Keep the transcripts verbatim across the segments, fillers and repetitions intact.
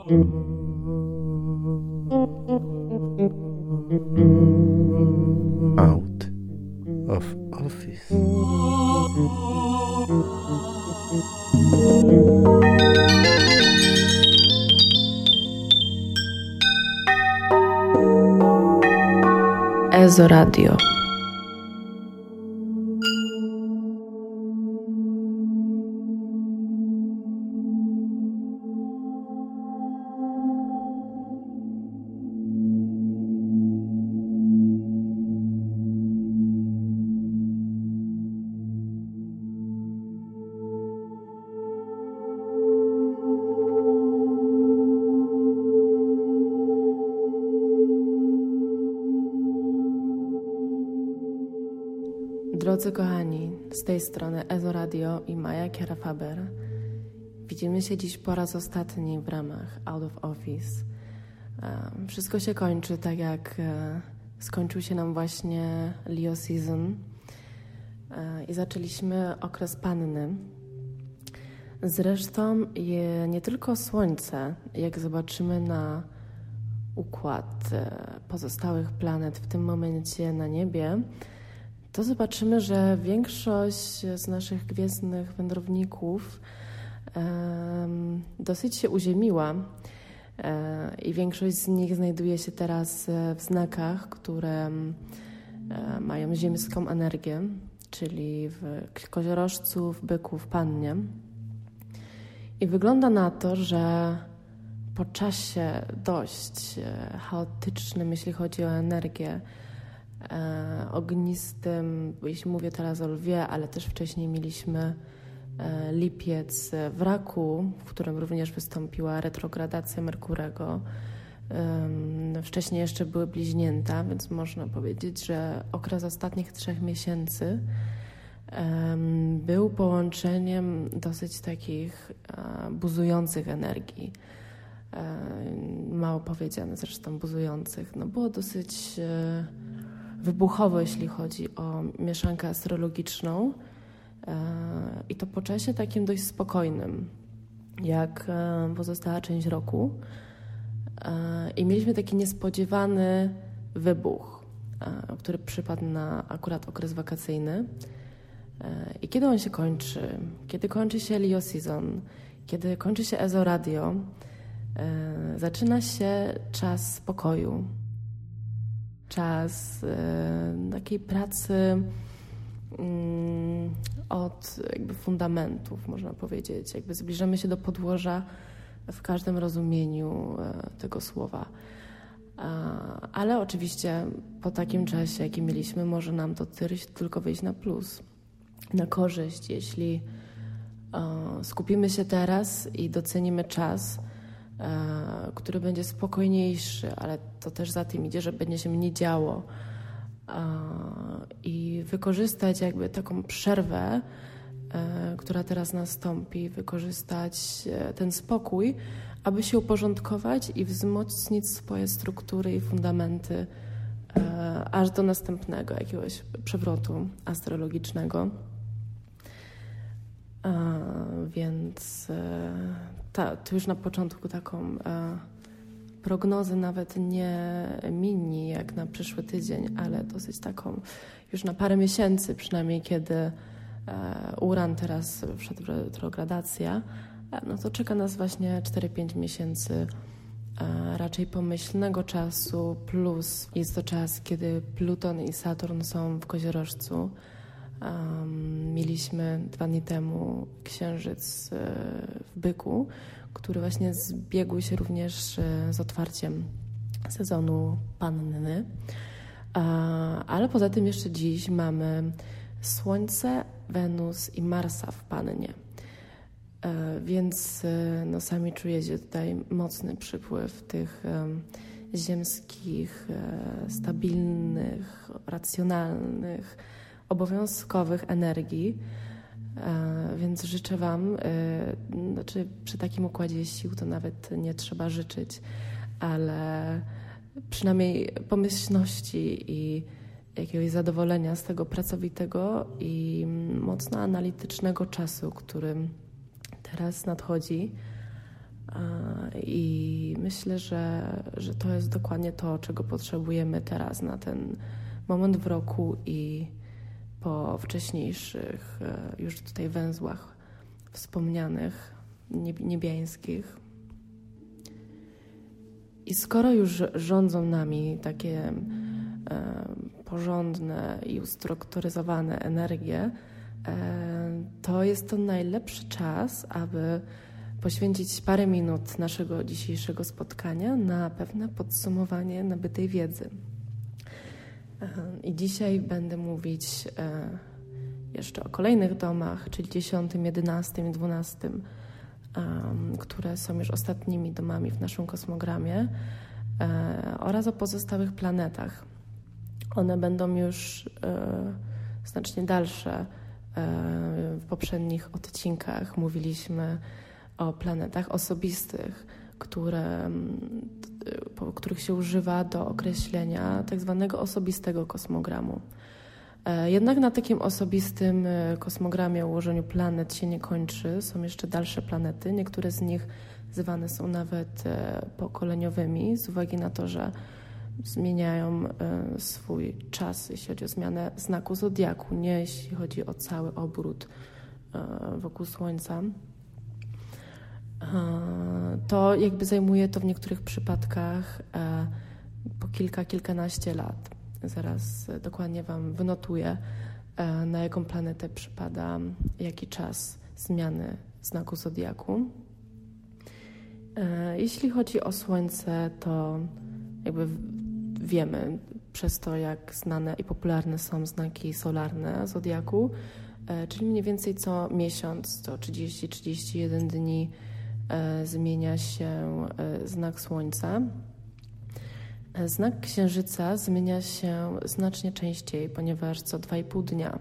Out of office. Ezo Radio. Drodzy kochani, z tej strony Ezo Radio i Maja Kiera-Faber. Widzimy się dziś po raz ostatni w ramach Out of Office. Wszystko się kończy tak jak skończył się nam właśnie Leo Season i zaczęliśmy okres Panny. Zresztą je nie tylko Słońce, jak zobaczymy na układ pozostałych planet w tym momencie na niebie, to zobaczymy, że większość z naszych gwiezdnych wędrowników um, dosyć się uziemiła um, i większość z nich znajduje się teraz w znakach, które um, mają ziemską energię, czyli w koziorożcu, w byku, w pannie. I wygląda na to, że po czasie dość chaotycznym, jeśli chodzi o energię, E, ognistym, jeśli mówię teraz o lwie, ale też wcześniej mieliśmy e, lipiec w raku, w którym również wystąpiła retrogradacja Merkurego. E, wcześniej jeszcze były bliźnięta, więc można powiedzieć, że okres ostatnich trzech miesięcy e, był połączeniem dosyć takich e, buzujących energii. E, mało powiedziane zresztą buzujących. No było dosyć e, wybuchowo, jeśli chodzi o mieszankę astrologiczną i to po czasie takim dość spokojnym, jak pozostała część roku. I mieliśmy taki niespodziewany wybuch, który przypadł na akurat okres wakacyjny. I kiedy on się kończy? Kiedy kończy się Leo Season? Kiedy kończy się Ezo Radio? Zaczyna się czas spokoju. Czas y, takiej pracy y, od jakby fundamentów, można powiedzieć. Jakby zbliżamy się do podłoża w każdym rozumieniu y, tego słowa. Y, ale oczywiście po takim czasie, jaki mieliśmy, może nam to tylko wyjść na plus, na korzyść. Jeśli y, skupimy się teraz i docenimy czas, który będzie spokojniejszy, ale to też za tym idzie, że będzie się mniej działo i wykorzystać jakby taką przerwę, która teraz nastąpi, wykorzystać ten spokój, aby się uporządkować i wzmocnić swoje struktury i fundamenty aż do następnego jakiegoś przewrotu astrologicznego. Więc Ta, to już na początku taką e, prognozę nawet nie mini jak na przyszły tydzień, ale dosyć taką już na parę miesięcy przynajmniej, kiedy e, Uran teraz wszedł w retrogradację, e, no to czeka nas właśnie cztery pięć miesięcy e, raczej pomyślnego czasu, plus jest to czas, kiedy Pluton i Saturn są w koziorożcu. Um, mieliśmy dwa dni temu księżyc y, w byku, który właśnie zbiegł się również y, z otwarciem sezonu Panny. Y, ale poza tym jeszcze dziś mamy Słońce, Wenus i Marsa w Pannie. Y, więc y, no, sami czujecie tutaj mocny przypływ tych y, ziemskich, y, stabilnych, racjonalnych, obowiązkowych energii, więc życzę Wam, znaczy przy takim układzie sił to nawet nie trzeba życzyć, ale przynajmniej pomyślności i jakiegoś zadowolenia z tego pracowitego i mocno analitycznego czasu, który teraz nadchodzi. I myślę, że, że to jest dokładnie to, czego potrzebujemy teraz na ten moment w roku i po wcześniejszych już tutaj węzłach wspomnianych, niebiańskich. I skoro już rządzą nami takie e, porządne i ustrukturyzowane energie, e, to jest to najlepszy czas, aby poświęcić parę minut naszego dzisiejszego spotkania na pewne podsumowanie nabytej wiedzy. E, I dzisiaj będę mówić e, jeszcze o kolejnych domach, czyli dziesiątym, jedenastym i dwunastym, Um, które są już ostatnimi domami w naszym kosmogramie, e, oraz o pozostałych planetach. One będą już e, znacznie dalsze. E, w poprzednich odcinkach mówiliśmy o planetach osobistych, które, po których się używa do określenia tak zwanego osobistego kosmogramu. Jednak na takim osobistym kosmogramie, ułożeniu planet się nie kończy. Są jeszcze dalsze planety. Niektóre z nich zwane są nawet pokoleniowymi z uwagi na to, że zmieniają swój czas, jeśli chodzi o zmianę znaku zodiaku, nie jeśli chodzi o cały obrót wokół Słońca. To jakby zajmuje to w niektórych przypadkach po kilka, kilkanaście lat. Zaraz dokładnie Wam wynotuję, na jaką planetę przypada jaki czas zmiany znaku zodiaku. Jeśli chodzi o Słońce, to jakby wiemy przez to, jak znane i popularne są znaki solarne zodiaku, czyli mniej więcej co miesiąc, co trzydzieści do trzydziestu jeden dni zmienia się znak Słońca. Znak Księżyca zmienia się znacznie częściej, ponieważ co dwa i pół dnia.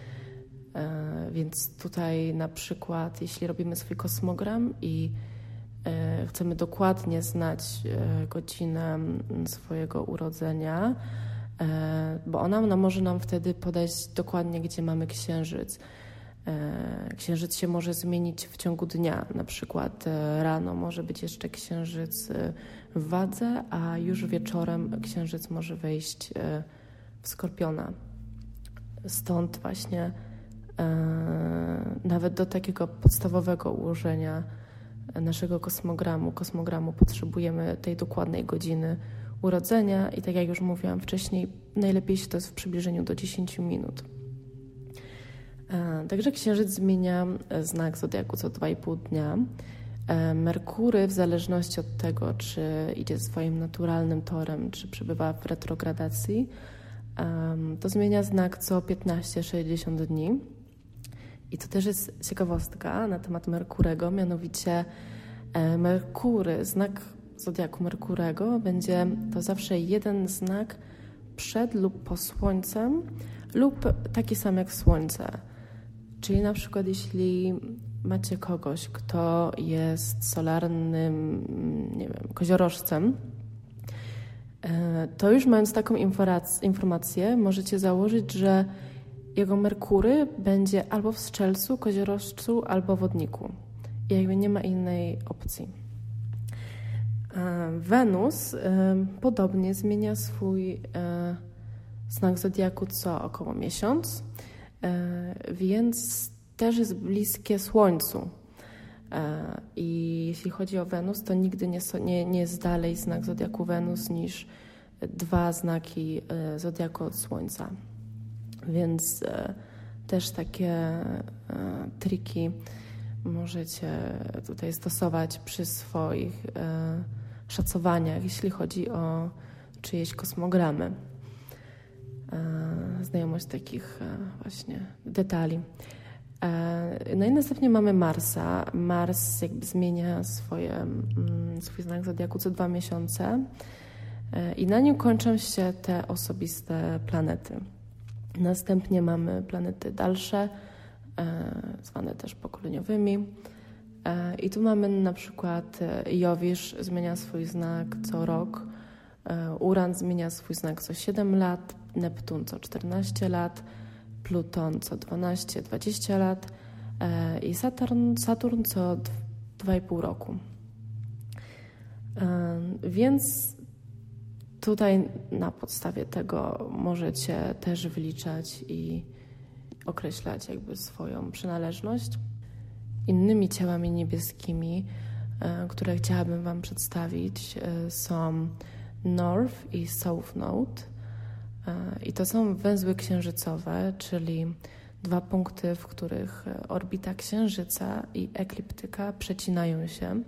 Więc tutaj na przykład, jeśli robimy swój kosmogram i chcemy dokładnie znać godzinę swojego urodzenia, bo ona, ona może nam wtedy podać dokładnie, gdzie mamy Księżyc. Księżyc się może zmienić w ciągu dnia. Na przykład rano może być jeszcze Księżyc w Wadze, a już wieczorem Księżyc może wejść w Skorpiona. Stąd właśnie nawet do takiego podstawowego ułożenia naszego kosmogramu, kosmogramu potrzebujemy tej dokładnej godziny urodzenia i tak jak już mówiłam wcześniej, najlepiej się to jest w przybliżeniu do dziesięciu minut. Także Księżyc zmienia znak zodiaku co dwa i pół dnia. Merkury, w zależności od tego, czy idzie swoim naturalnym torem, czy przebywa w retrogradacji, to zmienia znak co piętnaście do sześćdziesięciu dni. I to też jest ciekawostka na temat Merkurego, mianowicie Merkury, znak zodiaku Merkurego będzie to zawsze jeden znak przed lub po Słońcem lub taki sam jak Słońce. Czyli na przykład jeśli macie kogoś, kto jest solarnym, nie wiem, koziorożcem, to już mając taką informację możecie założyć, że jego Merkury będzie albo w Strzelcu, Koziorożcu, albo Wodniku. I jakby nie ma innej opcji. Wenus podobnie zmienia swój znak zodiaku co około miesiąc, więc też jest bliskie Słońcu. I jeśli chodzi o Wenus, to nigdy nie, nie, nie jest dalej znak zodiaku Wenus niż dwa znaki zodiaku od Słońca. Więc też takie triki możecie tutaj stosować przy swoich szacowaniach, jeśli chodzi o czyjeś kosmogramy. Znajomość takich właśnie detali. No i następnie mamy Marsa. Mars jakby zmienia swoje, swój znak zodiaku co dwa miesiące i na nim kończą się te osobiste planety. Następnie mamy planety dalsze, zwane też pokoleniowymi. I tu mamy na przykład Jowisz zmienia swój znak co rok, Uran zmienia swój znak co siedem lat, Neptun co czternaście lat, Pluton co dwanaście do dwudziestu lat i Saturn, Saturn co dwa i pół roku. Więc tutaj na podstawie tego możecie też wyliczać i określać jakby swoją przynależność. Innymi ciałami niebieskimi, które chciałabym Wam przedstawić, są North i South Node. I to są węzły księżycowe, czyli dwa punkty, w których orbita Księżyca i ekliptyka przecinają się.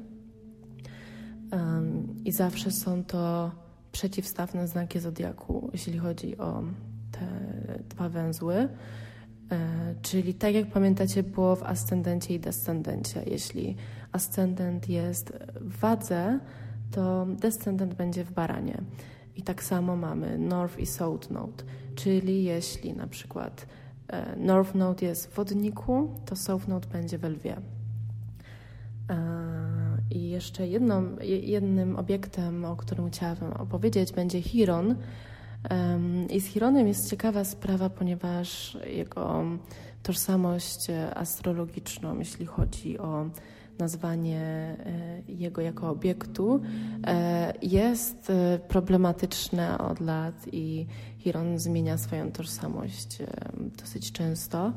I zawsze są to przeciwstawne znaki zodiaku, jeśli chodzi o te dwa węzły. Czyli tak jak pamiętacie, było w ascendencie i descendencie. Jeśli ascendent jest w wadze, to descendent będzie w baranie. I tak samo mamy North i South Node, czyli jeśli na przykład North Node jest w wodniku, to South Node będzie we lwie. I jeszcze jedną, jednym obiektem, o którym chciałabym opowiedzieć, będzie Chiron. I z Chironem jest ciekawa sprawa, ponieważ jego tożsamość astrologiczną, jeśli chodzi o nazwanie jego jako obiektu, jest problematyczne od lat i Chiron zmienia swoją tożsamość dosyć często.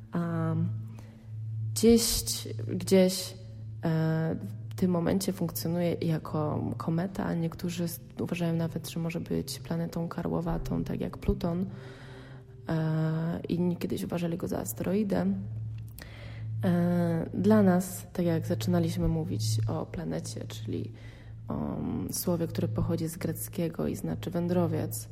Gdzieś, gdzieś w tym momencie funkcjonuje jako kometa, a niektórzy uważają nawet, że może być planetą karłowatą, tak jak Pluton. Inni kiedyś uważali go za asteroidę. Dla nas, tak jak zaczynaliśmy mówić o planecie, czyli o słowie, które pochodzi z greckiego i znaczy wędrowiec,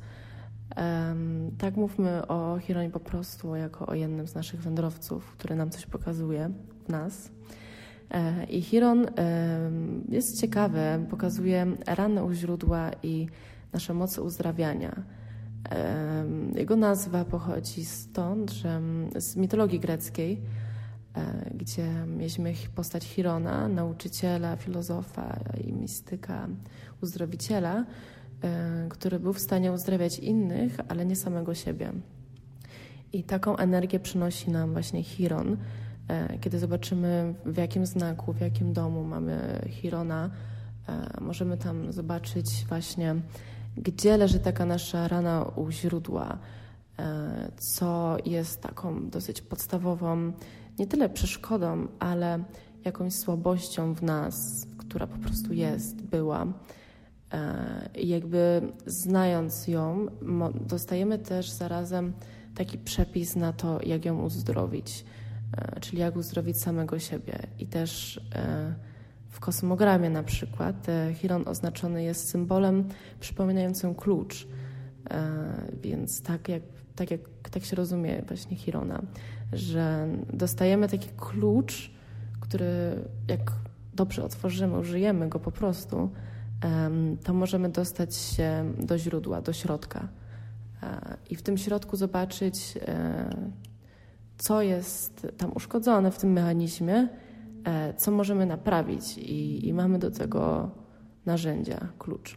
tak mówmy o Chironie po prostu jako o jednym z naszych wędrowców, który nam coś pokazuje w nas. I Chiron jest ciekawy, pokazuje rany u źródła i nasze moce uzdrawiania. Jego nazwa pochodzi stąd, że z mitologii greckiej, gdzie mieliśmy postać Chirona, nauczyciela, filozofa i mistyka, uzdrowiciela, który był w stanie uzdrawiać innych, ale nie samego siebie. I taką energię przynosi nam właśnie Chiron. Kiedy zobaczymy, w jakim znaku, w jakim domu mamy Chirona, możemy tam zobaczyć właśnie, gdzie leży taka nasza rana u źródła, co jest taką dosyć podstawową, nie tyle przeszkodą, ale jakąś słabością w nas, która po prostu jest, była. I jakby znając ją, dostajemy też zarazem taki przepis na to, jak ją uzdrowić, czyli jak uzdrowić samego siebie. I też w kosmogramie na przykład Chiron oznaczony jest symbolem przypominającym klucz, więc tak jak, tak jak tak się rozumie właśnie Chirona, że dostajemy taki klucz, który jak dobrze otworzymy, użyjemy go po prostu, to możemy dostać się do źródła, do środka i w tym środku zobaczyć, co jest tam uszkodzone w tym mechanizmie, co możemy naprawić i, i mamy do tego narzędzia, klucz.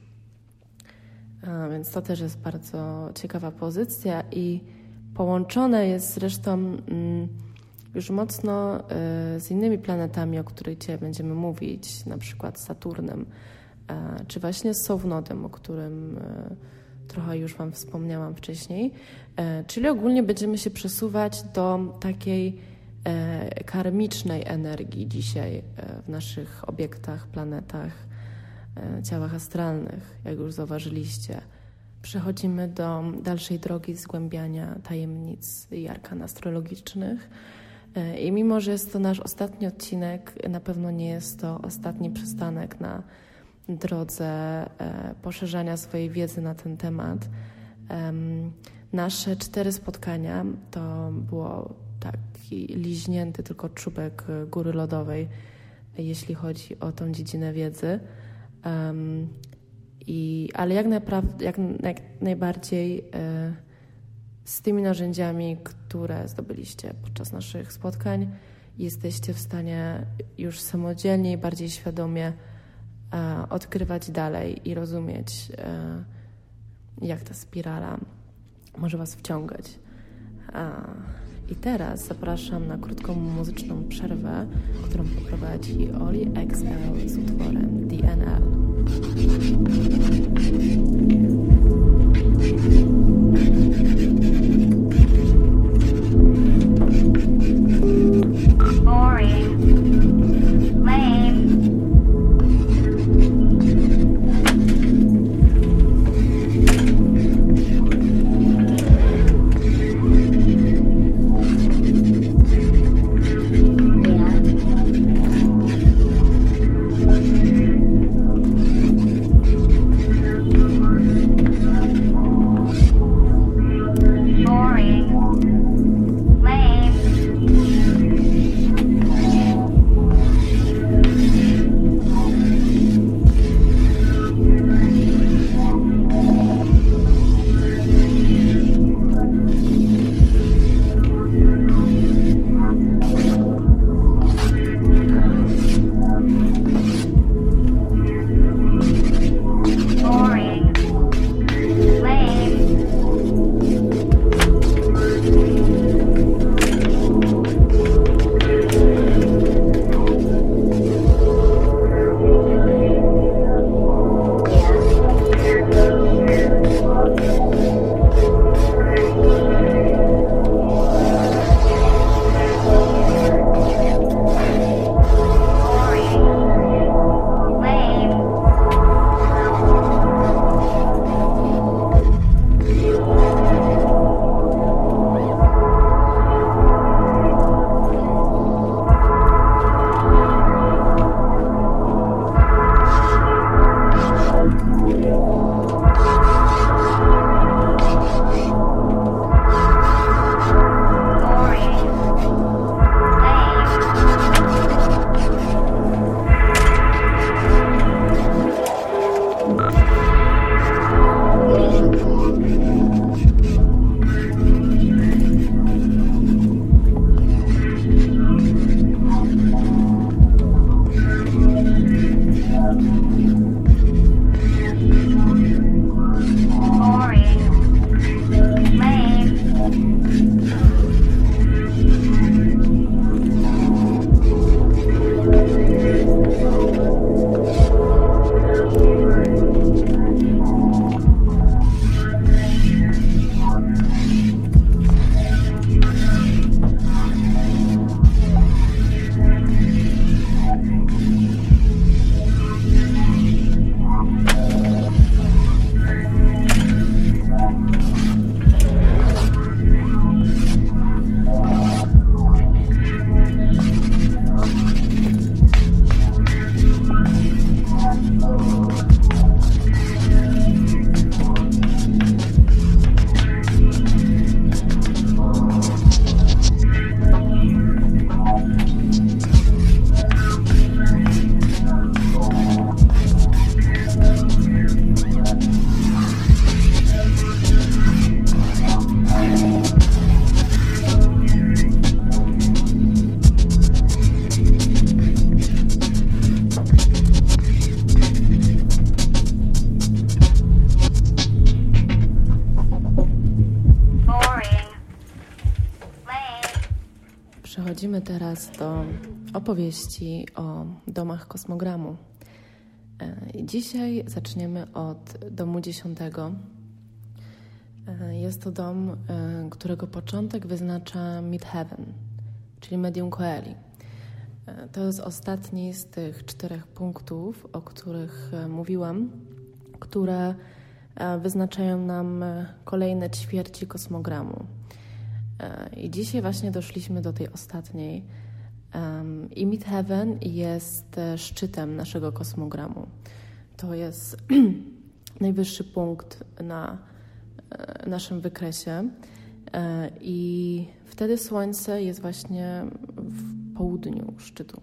A więc to też jest bardzo ciekawa pozycja i połączone jest zresztą mm, już mocno y, z innymi planetami, o których dzisiaj będziemy mówić, na przykład Saturnem, y, czy właśnie z South Nodem, o którym y, trochę już Wam wspomniałam wcześniej. Y, czyli ogólnie będziemy się przesuwać do takiej y, karmicznej energii dzisiaj y, w naszych obiektach, planetach, y, ciałach astralnych, jak już zauważyliście. Przechodzimy do dalszej drogi zgłębiania tajemnic i arkan astrologicznych. I mimo, że jest to nasz ostatni odcinek, na pewno nie jest to ostatni przystanek na drodze poszerzania swojej wiedzy na ten temat. Nasze cztery spotkania to było taki liźnięty tylko czubek góry lodowej, jeśli chodzi o tą dziedzinę wiedzy. I, ale jak, naprawdę, jak, jak najbardziej y, z tymi narzędziami, które zdobyliście podczas naszych spotkań, jesteście w stanie już samodzielnie i bardziej świadomie y, odkrywać dalej i rozumieć, y, jak ta spirala może Was wciągać. Y, I teraz zapraszam na krótką muzyczną przerwę, którą poprowadzi Oli X L z utworem D N L. Przechodzimy teraz do opowieści o domach kosmogramu. Dzisiaj zaczniemy od domu dziesiątego. Jest to dom, którego początek wyznacza Midheaven, czyli Medium Coeli. To jest ostatni z tych czterech punktów, o których mówiłam, które wyznaczają nam kolejne ćwierci kosmogramu. I dzisiaj właśnie doszliśmy do tej ostatniej. I Midheaven jest szczytem naszego kosmogramu. To jest najwyższy punkt na naszym wykresie i wtedy Słońce jest właśnie w południu szczytu.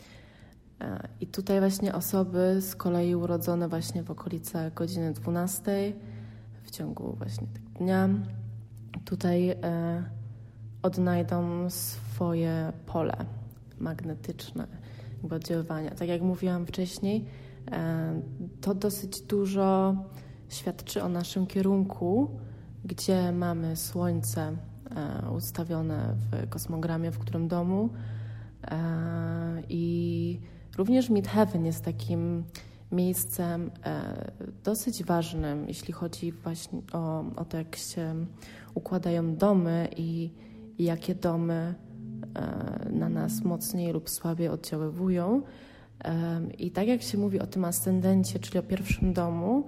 I tutaj właśnie osoby z kolei urodzone właśnie w okolicach godziny dwunastej w ciągu właśnie tego dnia tutaj odnajdą swoje pole magnetyczne, jakby oddziaływania. Tak jak mówiłam wcześniej, to dosyć dużo świadczy o naszym kierunku, gdzie mamy Słońce ustawione w kosmogramie, w którym domu. I również Midheaven jest takim miejscem dosyć ważnym, jeśli chodzi właśnie o, o to, jak się układają domy i, i jakie domy na nas mocniej lub słabiej oddziaływują. I tak jak się mówi o tym ascendencie, czyli o pierwszym domu,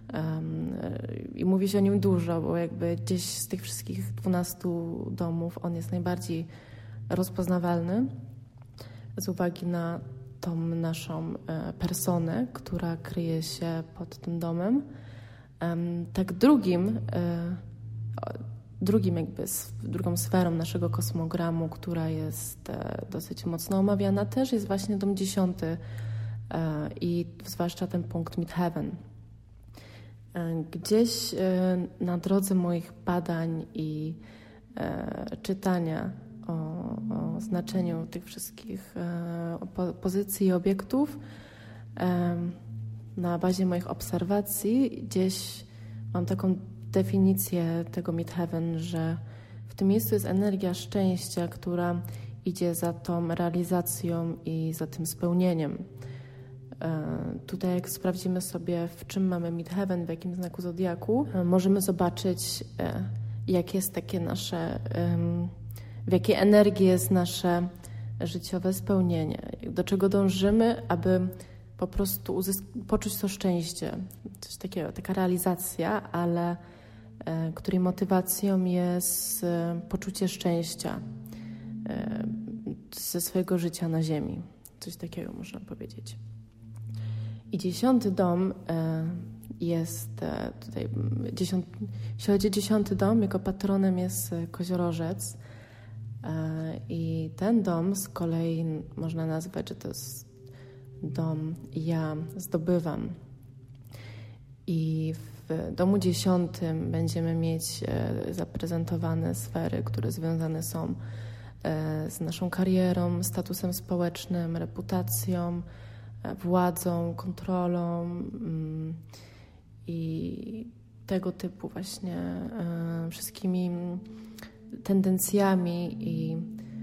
i mówi się o nim dużo, bo jakby gdzieś z tych wszystkich dwunastu domów on jest najbardziej rozpoznawalny z uwagi na tą naszą personę, która kryje się pod tym domem. Tak drugim, drugim jakby drugą sferą naszego kosmogramu, która jest dosyć mocno omawiana, też jest właśnie dom dziesiąty i zwłaszcza ten punkt Midheaven. Gdzieś na drodze moich badań i czytania o, o znaczeniu tych wszystkich pozycji i obiektów, na bazie moich obserwacji gdzieś mam taką definicję tego Midheaven, że w tym miejscu jest energia szczęścia, która idzie za tą realizacją i za tym spełnieniem. Tutaj jak sprawdzimy sobie, w czym mamy Midheaven, w jakim znaku zodiaku, możemy zobaczyć, jak jest takie nasze, w jakiej energii jest nasze życiowe spełnienie, do czego dążymy, aby po prostu uzysk- poczuć to szczęście, coś takiego, taka realizacja, ale której motywacją jest poczucie szczęścia ze swojego życia na ziemi. Coś takiego można powiedzieć. I dziesiąty dom jest tutaj, dziesiąt, jeśli chodzi o dziesiąty dom, jego patronem jest koziorożec i ten dom z kolei można nazwać, że to jest dom ja zdobywam. I w domu dziesiątym będziemy mieć zaprezentowane sfery, które związane są z naszą karierą, statusem społecznym, reputacją, władzą, kontrolą i tego typu właśnie wszystkimi tendencjami i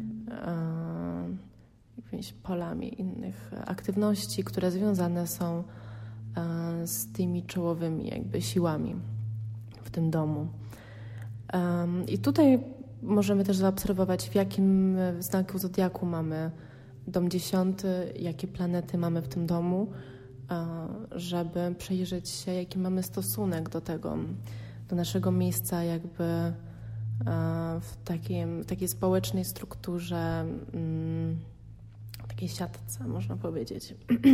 jakimiś polami innych aktywności, które związane są z tymi czołowymi jakby siłami w tym domu. I tutaj możemy też zaobserwować, w jakim znaku zodiaku mamy dom dziesiąty, jakie planety mamy w tym domu, żeby przyjrzeć się, jaki mamy stosunek do tego, do naszego miejsca jakby w takim, takiej społecznej strukturze, takiej siatce, można powiedzieć.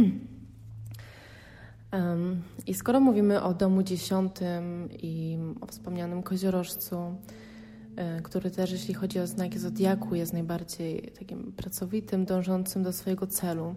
I skoro mówimy o domu dziesiątym i o wspomnianym koziorożcu, który też, jeśli chodzi o znaki zodiaku, jest najbardziej takim pracowitym, dążącym do swojego celu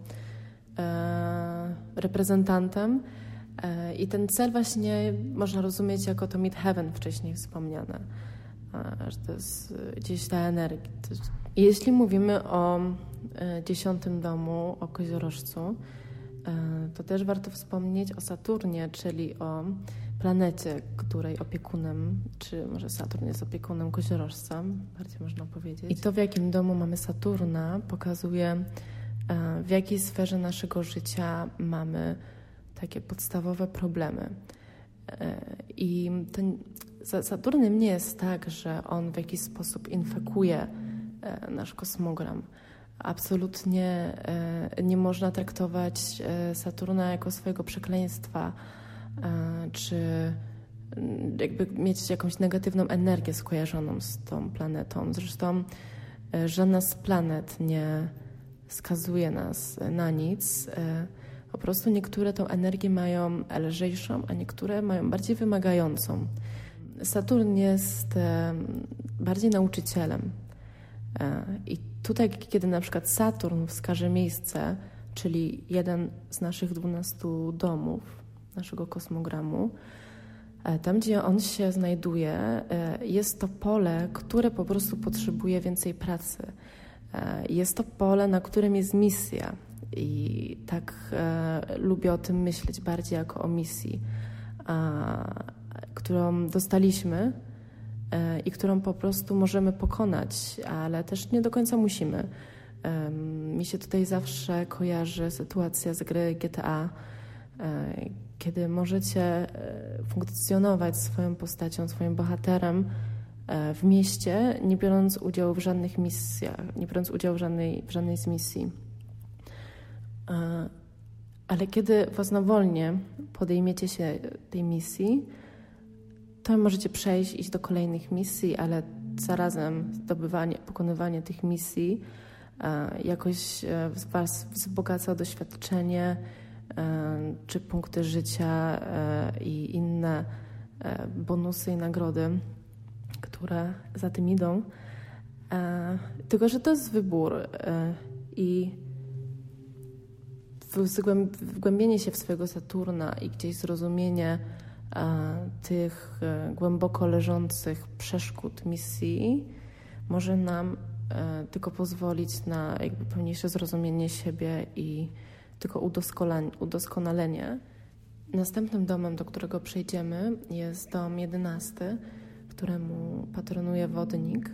reprezentantem. I ten cel właśnie można rozumieć jako to Midheaven wcześniej wspomniane, że to jest gdzieś ta energia. Jeśli mówimy o dziesiątym domu, o koziorożcu, to też warto wspomnieć o Saturnie, czyli o planecie, której opiekunem, czy może Saturn jest opiekunem koziorożca, bardziej można powiedzieć. I to, w jakim domu mamy Saturna, pokazuje, w jakiej sferze naszego życia mamy takie podstawowe problemy. I ten, z Saturnem nie jest tak, że on w jakiś sposób infekuje nasz kosmogram. Absolutnie nie można traktować Saturna jako swojego przekleństwa, czy jakby mieć jakąś negatywną energię skojarzoną z tą planetą. Zresztą żadna z planet nie skazuje nas na nic. Po prostu niektóre tą energię mają lżejszą, a niektóre mają bardziej wymagającą. Saturn jest bardziej nauczycielem. I tutaj, kiedy na przykład Saturn wskaże miejsce, czyli jeden z naszych dwunastu domów, naszego kosmogramu, tam, gdzie on się znajduje, jest to pole, które po prostu potrzebuje więcej pracy. Jest to pole, na którym jest misja. I tak e, lubię o tym myśleć bardziej jako o misji, a, którą dostaliśmy e, i którą po prostu możemy pokonać, ale też nie do końca musimy. E, mi się tutaj zawsze kojarzy sytuacja z gry G T A, kiedy możecie funkcjonować swoją postacią, swoim bohaterem w mieście, nie biorąc udziału w żadnych misjach, nie biorąc udziału w żadnej, w żadnej z misji. Ale kiedy własnowolnie podejmiecie się tej misji, to możecie przejść, iść do kolejnych misji, ale zarazem zdobywanie, pokonywanie tych misji jakoś Was wzbogaca doświadczenie czy punkty życia i inne bonusy i nagrody, które za tym idą. Tylko że to jest wybór i wgłębienie się w swojego Saturna i gdzieś zrozumienie tych głęboko leżących przeszkód misji może nam tylko pozwolić na jakby pełniejsze zrozumienie siebie i tylko udoskonalenie. Następnym domem, do którego przejdziemy, jest dom jedenasty, któremu patronuje wodnik.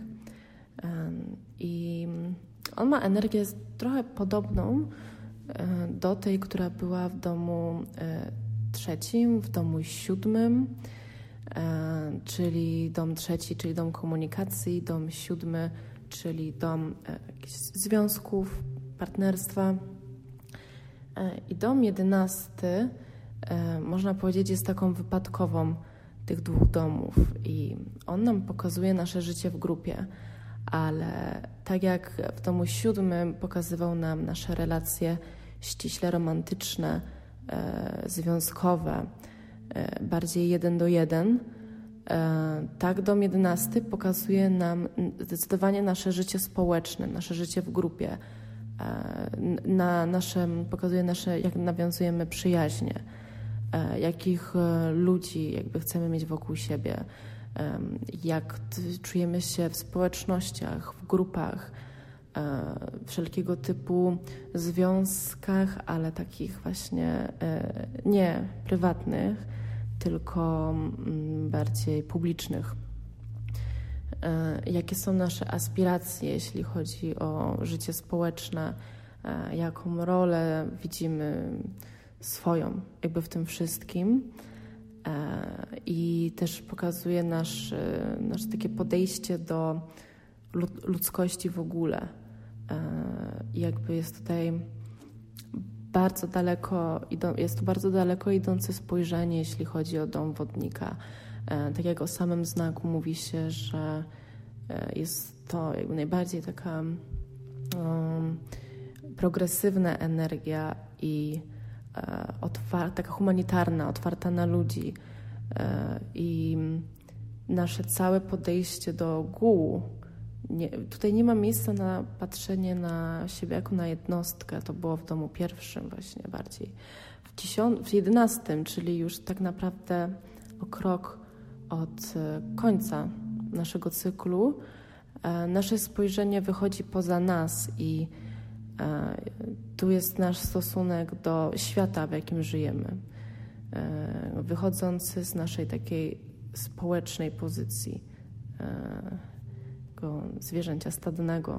I on ma energię trochę podobną do tej, która była w domu trzecim, w domu siódmym, czyli dom trzeci, czyli dom komunikacji, dom siódmy, czyli dom jakichś związków, partnerstwa. I dom jedenasty, można powiedzieć, jest taką wypadkową tych dwóch domów i on nam pokazuje nasze życie w grupie, ale tak jak w domu siódmym pokazywał nam nasze relacje ściśle romantyczne, e, związkowe, e, bardziej jeden do jeden, e, tak dom jedenasty pokazuje nam zdecydowanie nasze życie społeczne, nasze życie w grupie, e, na nasze, pokazuje nasze, jak nawiązujemy przyjaźnie, e, jakich ludzi jakby chcemy mieć wokół siebie, e, jak czujemy się w społecznościach, w grupach, wszelkiego typu związkach, ale takich właśnie nie prywatnych, tylko bardziej publicznych. Jakie są nasze aspiracje, jeśli chodzi o życie społeczne, jaką rolę widzimy swoją jakby w tym wszystkim. I też pokazuje nasze, nasze takie podejście do ludzkości w ogóle. Jakby jest tutaj bardzo daleko, jest to bardzo daleko idące spojrzenie, jeśli chodzi o dom wodnika. Tak jak o samym znaku mówi się, że jest to jakby najbardziej taka um, progresywna energia i otwarta, taka humanitarna, otwarta na ludzi. I nasze całe podejście do ogółu, Nie, tutaj nie ma miejsca na patrzenie na siebie jako na jednostkę. To było w domu pierwszym właśnie bardziej. W, dziesiąt, w jedenastym, czyli już tak naprawdę o krok od końca naszego cyklu, e, nasze spojrzenie wychodzi poza nas i e, tu jest nasz stosunek do świata, w jakim żyjemy, e, wychodzący z naszej takiej społecznej pozycji e, zwierzęcia stadnego.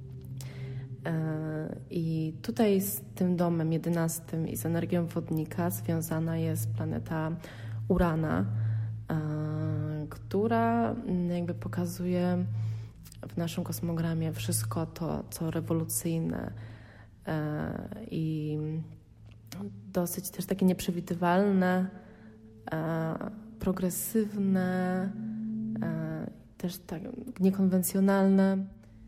I tutaj z tym domem jedenastym i z energią wodnika związana jest planeta Urana, która jakby pokazuje w naszym kosmogramie wszystko to, co rewolucyjne i dosyć też takie nieprzewidywalne, progresywne, też tak niekonwencjonalne.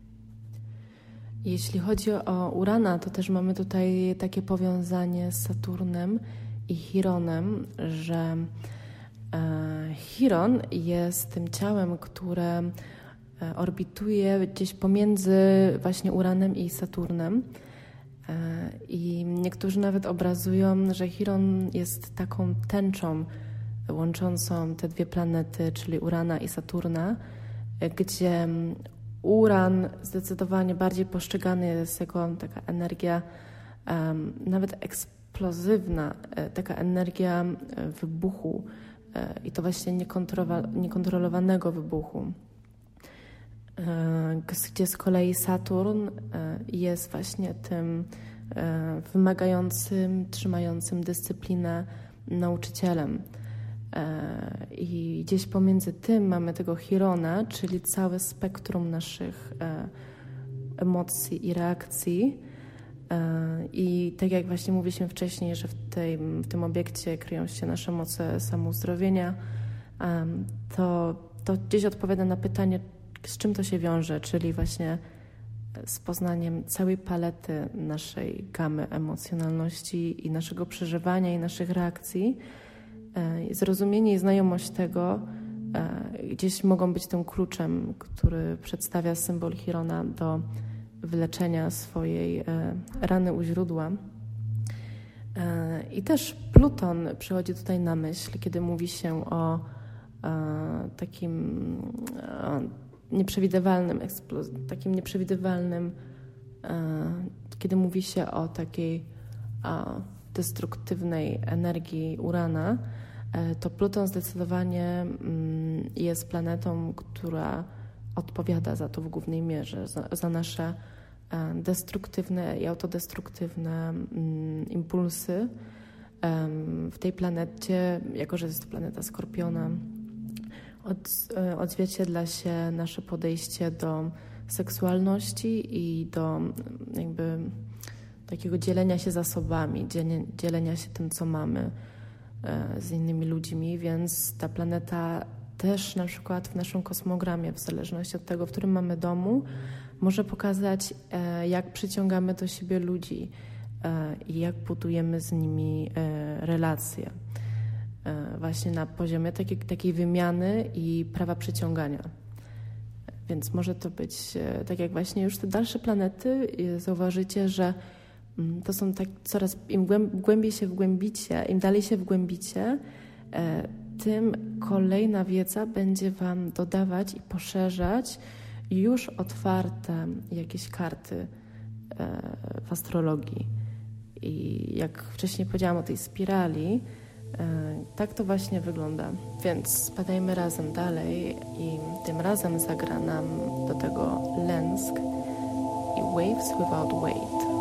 Jeśli chodzi o Urana, to też mamy tutaj takie powiązanie z Saturnem i Chironem, że e, Chiron jest tym ciałem, które orbituje gdzieś pomiędzy właśnie Uranem i Saturnem. E, I niektórzy nawet obrazują, że Chiron jest taką tęczą łączącą te dwie planety, czyli Urana i Saturna, gdzie Uran zdecydowanie bardziej postrzegany jest jako taka energia um, nawet eksplozywna, taka energia wybuchu um, i to właśnie niekontrolowanego wybuchu, um, gdzie z kolei Saturn um, jest właśnie tym wymagającym, trzymającym dyscyplinę nauczycielem. I gdzieś pomiędzy tym mamy tego Chirona, czyli całe spektrum naszych emocji i reakcji. I tak jak właśnie mówiliśmy wcześniej, że w, tej, w tym obiekcie kryją się nasze moce samouzdrowienia, to, to gdzieś odpowiada na pytanie, z czym to się wiąże, czyli właśnie z poznaniem całej palety naszej gamy emocjonalności i naszego przeżywania i naszych reakcji. Zrozumienie i znajomość tego gdzieś mogą być tym kluczem, który przedstawia symbol Chirona do wyleczenia swojej rany u źródła. I też Pluton przychodzi tutaj na myśl, kiedy mówi się o takim nieprzewidywalnym, takim nieprzewidywalnym, kiedy mówi się o takiej destruktywnej energii Urana, to Pluton zdecydowanie jest planetą, która odpowiada za to w głównej mierze, za, za nasze destruktywne i autodestruktywne impulsy. W tej planecie, jako że jest to planeta Skorpiona, od, odzwierciedla się nasze podejście do seksualności i do jakby takiego dzielenia się zasobami, dzielenia, dzielenia się tym, co mamy z innymi ludźmi, więc ta planeta też na przykład w naszym kosmogramie, w zależności od tego, w którym mamy domu, może pokazać, jak przyciągamy do siebie ludzi i jak budujemy z nimi relacje. Właśnie na poziomie takiej, takiej wymiany i prawa przyciągania. Więc może to być, tak jak właśnie już te dalsze planety, zauważycie, że to są tak coraz, im głębiej się wgłębicie, im dalej się wgłębicie, tym kolejna wiedza będzie Wam dodawać i poszerzać już otwarte jakieś karty w astrologii. I jak wcześniej powiedziałam o tej spirali, tak to właśnie wygląda. Więc spadajmy razem dalej i tym razem zagra nam do tego Lensk i Waves Without Weight.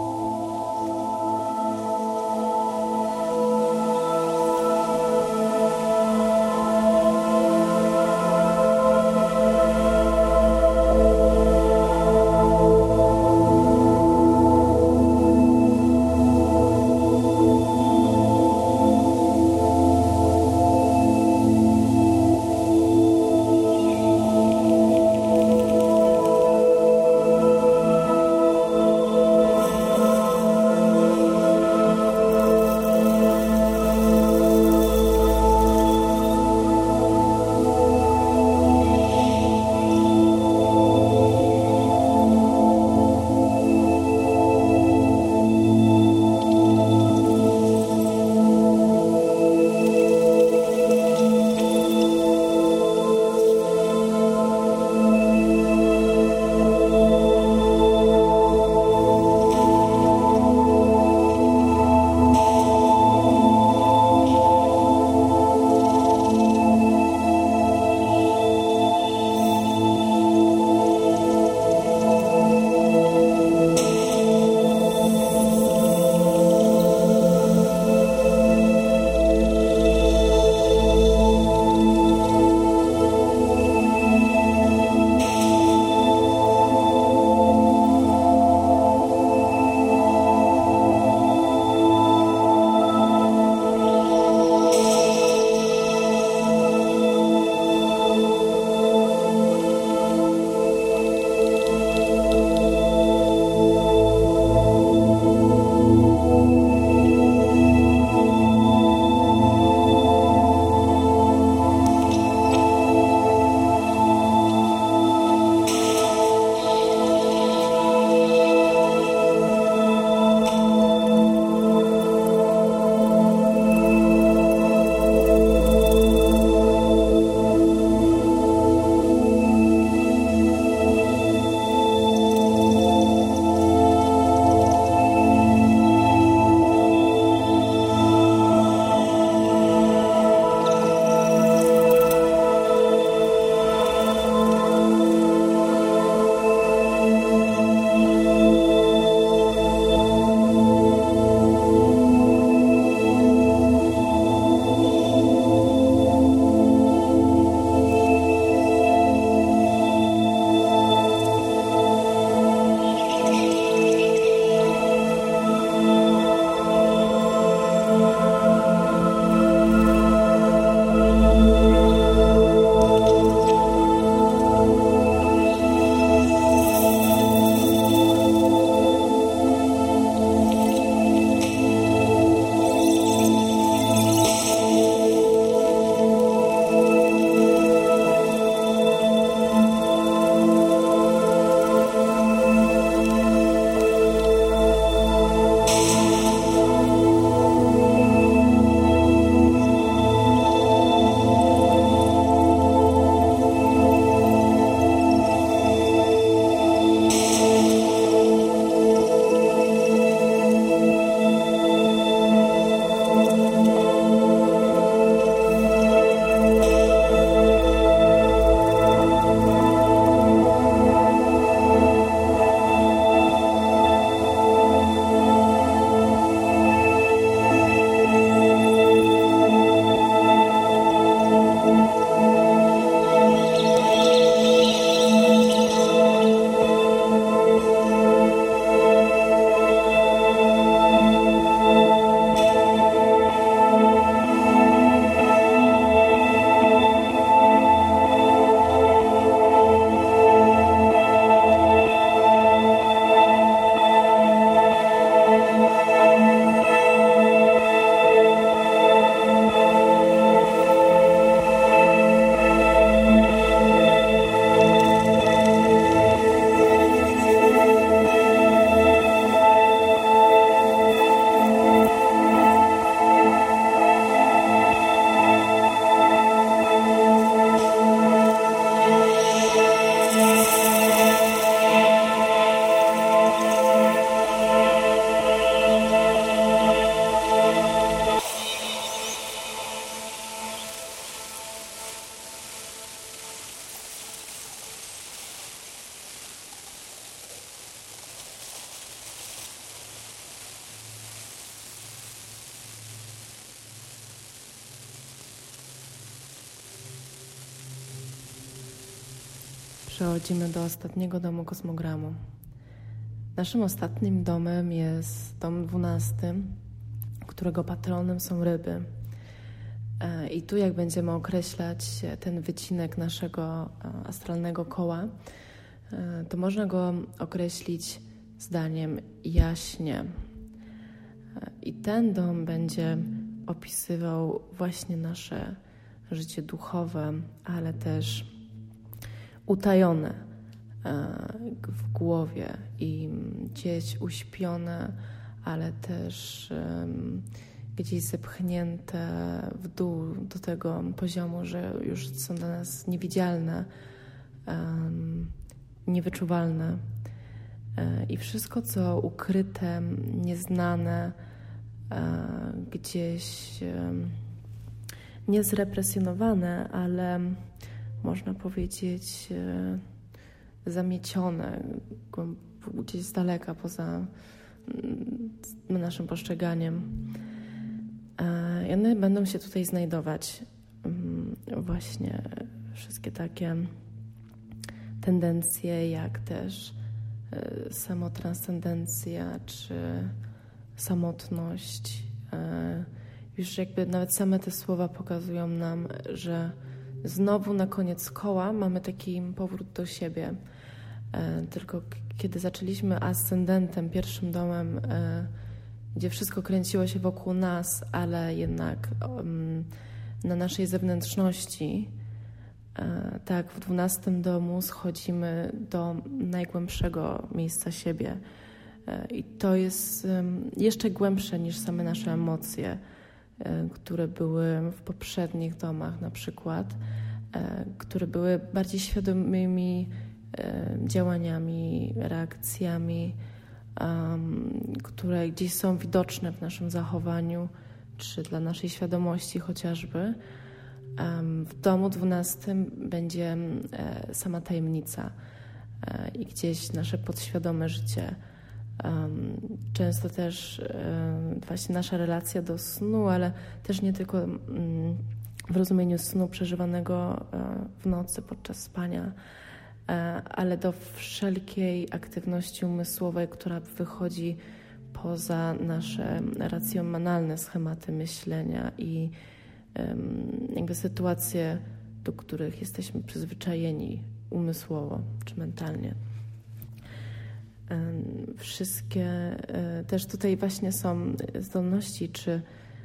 przechodzimy do ostatniego domu kosmogramu. Naszym ostatnim domem jest dom dwunasty, którego patronem są ryby. I tu, jak będziemy określać ten wycinek naszego astralnego koła, to można go określić zdaniem jaśnie. I ten dom będzie opisywał właśnie nasze życie duchowe, ale też utajone w głowie i gdzieś uśpione, ale też gdzieś zepchnięte w dół do tego poziomu, że już są dla nas niewidzialne, niewyczuwalne. I wszystko, co ukryte, nieznane, gdzieś niezrepresjonowane, ale można powiedzieć zamiecione gdzieś z daleka, poza naszym postrzeganiem. I one będą się tutaj znajdować. Właśnie wszystkie takie tendencje, jak też samotranscendencja czy samotność. Już jakby nawet same te słowa pokazują nam, że znowu na koniec koła mamy taki powrót do siebie. Tylko kiedy zaczęliśmy ascendentem, pierwszym domem, gdzie wszystko kręciło się wokół nas, ale jednak na naszej zewnętrzności, tak w dwunastym domu schodzimy do najgłębszego miejsca siebie. I to jest jeszcze głębsze niż same nasze emocje, które były w poprzednich domach na przykład, które były bardziej świadomymi działaniami, reakcjami, które gdzieś są widoczne w naszym zachowaniu, czy dla naszej świadomości chociażby. W domu dwunastym będzie sama tajemnica i gdzieś nasze podświadome życie. Często też właśnie nasza relacja do snu, ale też nie tylko w rozumieniu snu przeżywanego w nocy podczas spania, ale do wszelkiej aktywności umysłowej, która wychodzi poza nasze racjonalne schematy myślenia i jakby sytuacje, do których jesteśmy przyzwyczajeni umysłowo czy mentalnie. Wszystkie też tutaj właśnie są zdolności, czy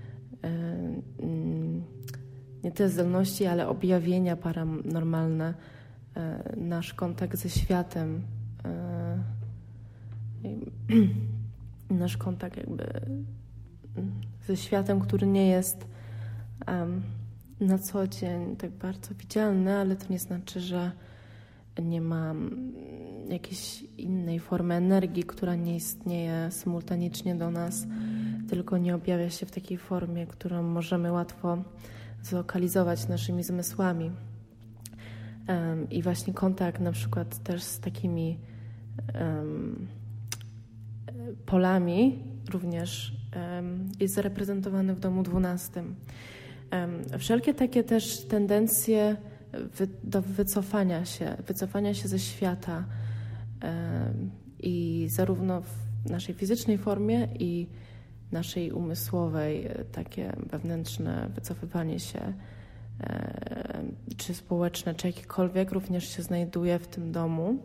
nie te zdolności, ale objawienia paranormalne, nasz kontakt ze światem, nasz kontakt jakby ze światem, który nie jest na co dzień tak bardzo widzialny, ale to nie znaczy, że nie ma jakiejś innej formy energii, która nie istnieje symultanicznie do nas, tylko nie objawia się w takiej formie, którą możemy łatwo zlokalizować naszymi zmysłami. Um, I właśnie kontakt na przykład też z takimi um, polami również um, jest zareprezentowany w domu dwunastym. Um, wszelkie takie też tendencje wy, do wycofania się, wycofania się ze świata um, i zarówno w naszej fizycznej formie i naszej umysłowej, takie wewnętrzne wycofywanie się czy społeczne, czy jakiekolwiek, również się znajduje w tym domu.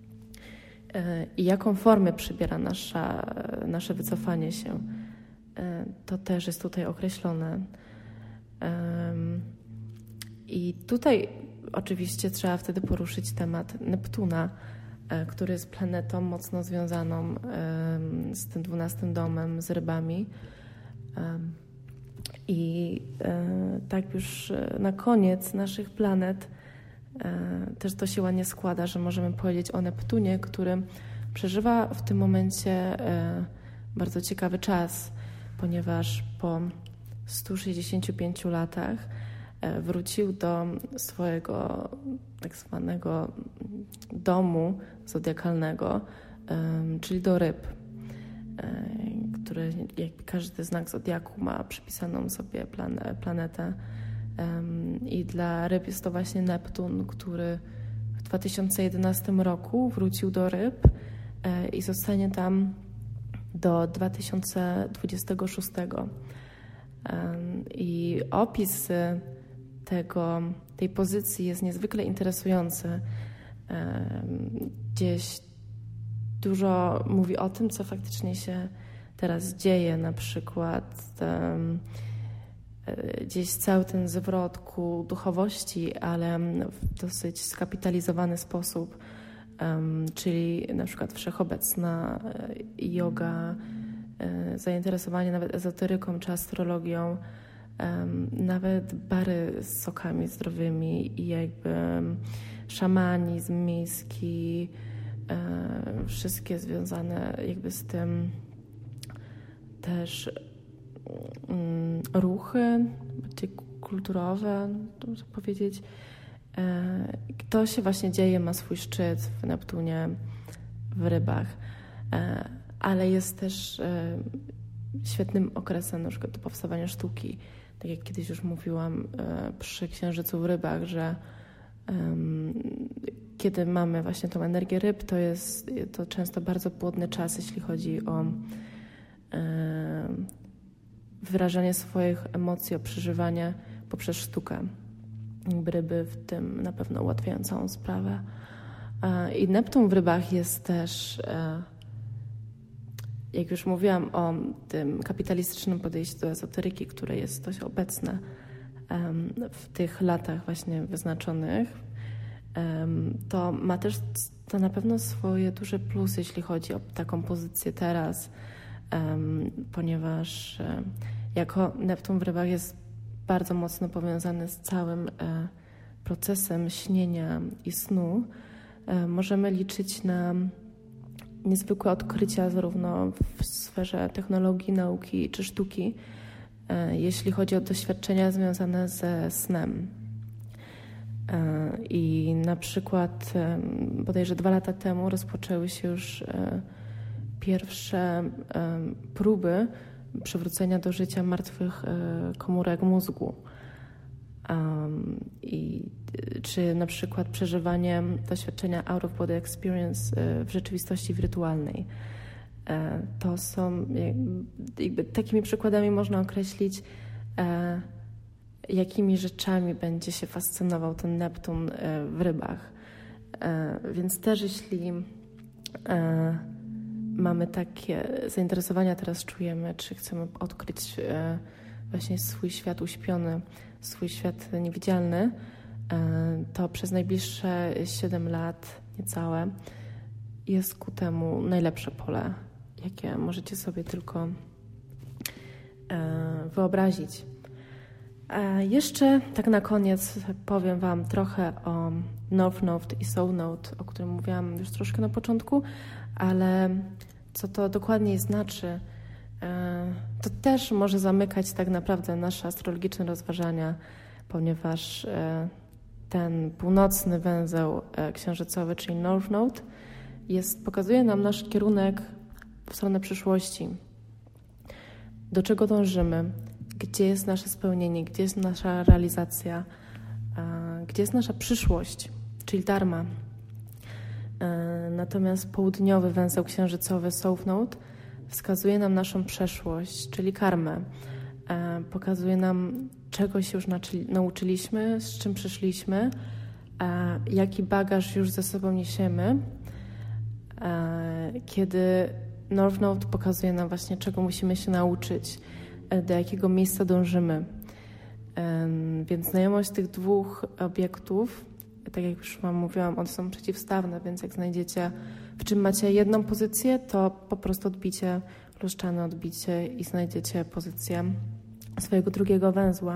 I jaką formę przybiera nasza, nasze wycofanie się, to też jest tutaj określone. I tutaj oczywiście trzeba wtedy poruszyć temat Neptuna, który jest planetą mocno związaną z tym dwunastym domem, z rybami. I e, tak już na koniec naszych planet e, też to się ładnie składa, że możemy powiedzieć o Neptunie, który przeżywa w tym momencie e, bardzo ciekawy czas, ponieważ po stu sześćdziesięciu pięciu latach e, wrócił do swojego tak zwanego domu zodiakalnego, e, czyli do ryb, który jak każdy znak zodiaku ma przypisaną sobie planetę. I dla ryb jest to właśnie Neptun, który w dwa tysiące jedenastym roku wrócił do ryb i zostanie tam do dwa tysiące dwudziestego szóstego. I opis tego, tej pozycji jest niezwykle interesujący. Gdzieś dużo mówi o tym, co faktycznie się teraz dzieje, na przykład um, gdzieś cały ten zwrot ku duchowości, ale w dosyć skapitalizowany sposób, um, czyli na przykład wszechobecna yoga, um, zainteresowanie nawet ezoteryką czy astrologią, um, nawet bary z sokami zdrowymi i jakby um, szamanizm miejski, um, wszystkie związane jakby z tym też um, ruchy bardziej kulturowe, można powiedzieć. E, to się właśnie dzieje, ma swój szczyt w Neptunie, w rybach, e, ale jest też e, świetnym okresem na przykład do powstawania sztuki. Tak jak kiedyś już mówiłam e, przy Księżycu w rybach, że um, kiedy mamy właśnie tą energię ryb, to jest to często bardzo płodny czas, jeśli chodzi o wyrażanie swoich emocji, o przeżywanie poprzez sztukę. Ryby w tym na pewno ułatwiają całą sprawę. I Neptun w rybach jest też, jak już mówiłam o tym kapitalistycznym podejściu do ezoteryki, które jest dość obecne w tych latach właśnie wyznaczonych, to ma też to na pewno swoje duże plusy, jeśli chodzi o taką pozycję teraz, Um, ponieważ um, jako Neptun w rybach jest bardzo mocno powiązany z całym e, procesem śnienia i snu, e, możemy liczyć na niezwykłe odkrycia zarówno w sferze technologii, nauki czy sztuki, e, jeśli chodzi o doświadczenia związane ze snem. E, I na przykład e, bodajże dwa lata temu rozpoczęły się już e, pierwsze um, próby przywrócenia do życia martwych um, komórek mózgu. Um, i, czy na przykład przeżywanie doświadczenia out of body experience um, w rzeczywistości wirtualnej. Um, to są jakby takimi przykładami można określić, um, jakimi rzeczami będzie się fascynował ten Neptun um, w rybach. Um, więc też jeśli um, mamy takie zainteresowania, teraz czujemy, czy chcemy odkryć e, właśnie swój świat uśpiony, swój świat niewidzialny, e, to przez najbliższe siedem lat, niecałe, jest ku temu najlepsze pole, jakie możecie sobie tylko e, wyobrazić. E, jeszcze tak na koniec powiem Wam trochę o North Node i South Node, o którym mówiłam już troszkę na początku, ale co to dokładnie znaczy, to też może zamykać tak naprawdę nasze astrologiczne rozważania, ponieważ ten północny węzeł księżycowy, czyli North Node, jest, pokazuje nam nasz kierunek w stronę przyszłości. Do czego dążymy? Gdzie jest nasze spełnienie? Gdzie jest nasza realizacja? Gdzie jest nasza przyszłość, czyli dharma? Natomiast południowy węzeł księżycowy South Node wskazuje nam naszą przeszłość, czyli karmę. Pokazuje nam, czego się już nauczyliśmy, z czym przyszliśmy, jaki bagaż już ze sobą niesiemy. Kiedy North Node pokazuje nam właśnie, czego musimy się nauczyć, do jakiego miejsca dążymy. Więc znajomość tych dwóch obiektów, tak jak już Wam mówiłam, one są przeciwstawne, więc jak znajdziecie, w czym macie jedną pozycję, to po prostu odbicie, luszczane odbicie i znajdziecie pozycję swojego drugiego węzła.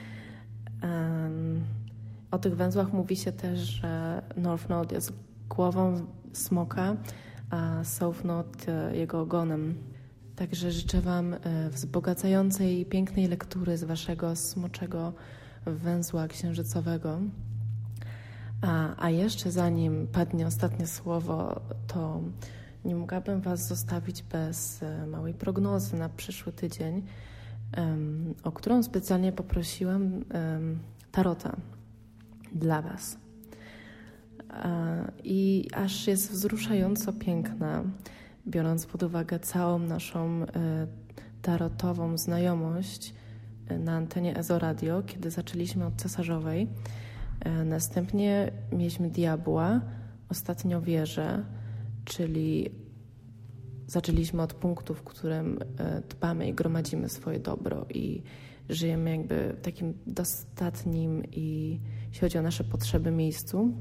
O tych węzłach mówi się też, że North Node jest głową smoka, a South Node jego ogonem. Także życzę Wam wzbogacającej i pięknej lektury z Waszego smoczego węzła księżycowego. A, a jeszcze zanim padnie ostatnie słowo, to nie mogłabym Was zostawić bez małej prognozy na przyszły tydzień, um, o którą specjalnie poprosiłam um, tarota dla Was. I aż jest wzruszająco piękna, biorąc pod uwagę całą naszą tarotową znajomość na antenie Ezoradio, kiedy zaczęliśmy od cesarzowej. Następnie mieliśmy diabła, ostatnio wieżę, czyli zaczęliśmy od punktu, w którym dbamy i gromadzimy swoje dobro i żyjemy jakby w takim dostatnim i jeśli chodzi o nasze potrzeby miejscu.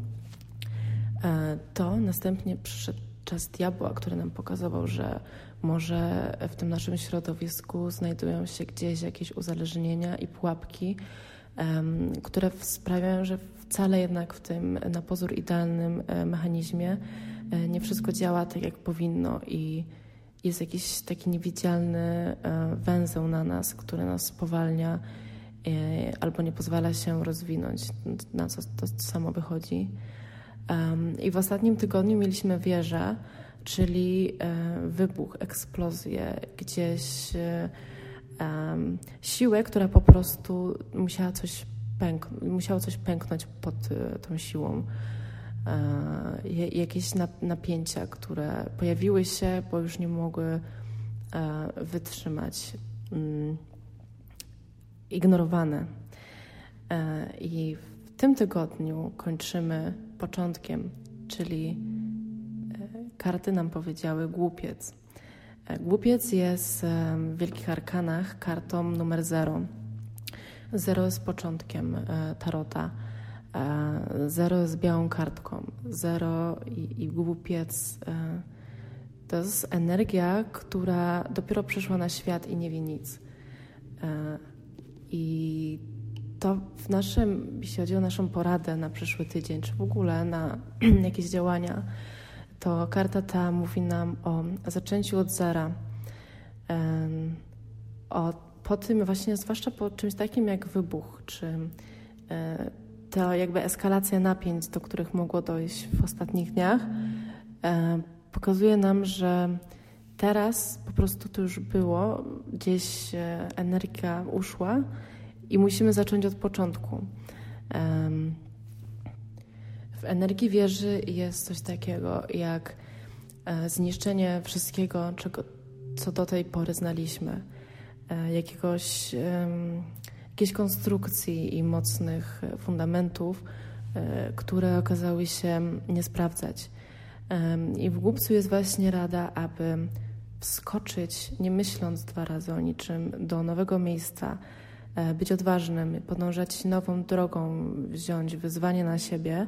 To następnie przyszedł czas diabła, który nam pokazywał, że może w tym naszym środowisku znajdują się gdzieś jakieś uzależnienia i pułapki, um, które sprawiają, że wcale jednak w tym na pozór idealnym mechanizmie nie wszystko działa tak, jak powinno i jest jakiś taki niewidzialny węzeł na nas, który nas spowalnia albo nie pozwala się rozwinąć, na co to samo wychodzi. Um, I w ostatnim tygodniu mieliśmy wieżę, czyli e, wybuch, eksplozję, gdzieś e, um, siłę, która po prostu musiała coś pęk- musiało coś pęknąć pod e, tą siłą. E, jakieś napięcia, które pojawiły się, bo już nie mogły e, wytrzymać, mm, ignorowane. E, I w tym tygodniu kończymy początkiem, czyli karty nam powiedziały głupiec. Głupiec jest w Wielkich Arkanach kartą numer zero. Zero jest początkiem tarota. Zero jest białą kartką. Zero i, i głupiec to jest energia, która dopiero przyszła na świat i nie wie nic. I to w naszym, jeśli chodzi o naszą poradę na przyszły tydzień, czy w ogóle na jakieś działania, to karta ta mówi nam o zaczęciu od zera. O, po tym właśnie, zwłaszcza po czymś takim jak wybuch, czy to jakby eskalacja napięć, do których mogło dojść w ostatnich dniach, pokazuje nam, że teraz po prostu to już było, gdzieś energia uszła i musimy zacząć od początku. W energii wieży jest coś takiego jak zniszczenie wszystkiego, czego, co do tej pory znaliśmy. Jakiegoś, jakiejś konstrukcji i mocnych fundamentów, które okazały się nie sprawdzać. I w głupcu jest właśnie rada, aby wskoczyć, nie myśląc dwa razy o niczym, do nowego miejsca, być odważnym, podążać nową drogą, wziąć wyzwanie na siebie,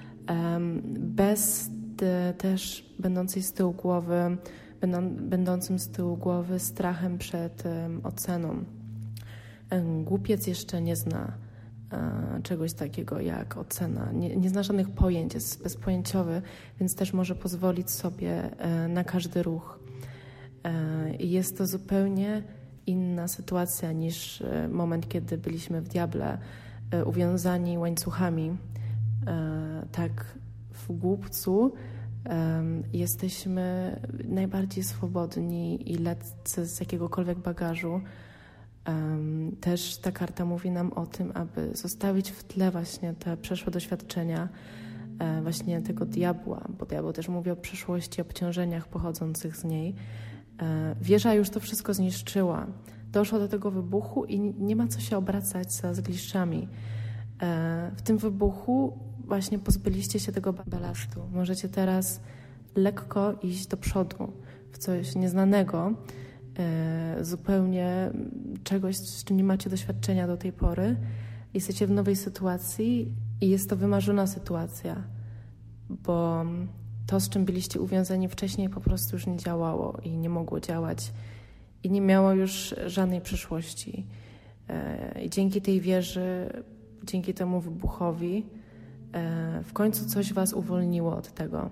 bez też będącej z tyłu głowy, będącym z tyłu głowy strachem przed oceną. Głupiec jeszcze nie zna czegoś takiego jak ocena, nie, nie zna żadnych pojęć, jest bezpojęciowy, więc też może pozwolić sobie na każdy ruch. I jest to zupełnie inna sytuacja niż moment, kiedy byliśmy w diable, uwiązani łańcuchami. Tak w głupcu jesteśmy najbardziej swobodni i letcy z jakiegokolwiek bagażu. Też ta karta mówi nam o tym, aby zostawić w tle właśnie te przeszłe doświadczenia właśnie tego diabła, bo diabeł też mówi o przeszłości, obciążeniach pochodzących z niej. Wieża już to wszystko zniszczyła. Doszło do tego wybuchu i nie ma co się obracać za zgliszczami. W tym wybuchu właśnie pozbyliście się tego balastu. Możecie teraz lekko iść do przodu w coś nieznanego, zupełnie czegoś, z czym nie macie doświadczenia do tej pory. Jesteście w nowej sytuacji i jest to wymarzona sytuacja, bo to, z czym byliście uwiązani wcześniej, po prostu już nie działało i nie mogło działać i nie miało już żadnej przyszłości. I dzięki tej wieży, dzięki temu wybuchowi w końcu coś was uwolniło od tego.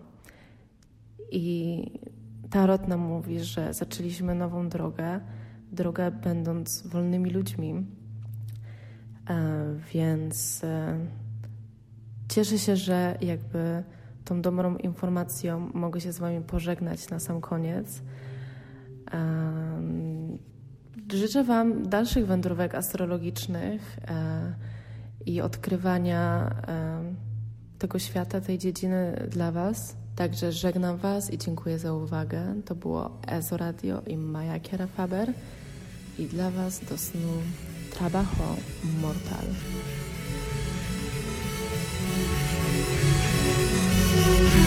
I tarot nam mówi, że zaczęliśmy nową drogę, drogę będąc wolnymi ludźmi. Więc cieszę się, że jakby tą dobrą informacją mogę się z wami pożegnać na sam koniec. Życzę wam dalszych wędrówek astrologicznych i odkrywania tego świata, tej dziedziny dla Was. Także żegnam Was i dziękuję za uwagę. To było Ezo Radio i Maja Kiera Faber. I dla Was do snu Trabajo Mortal.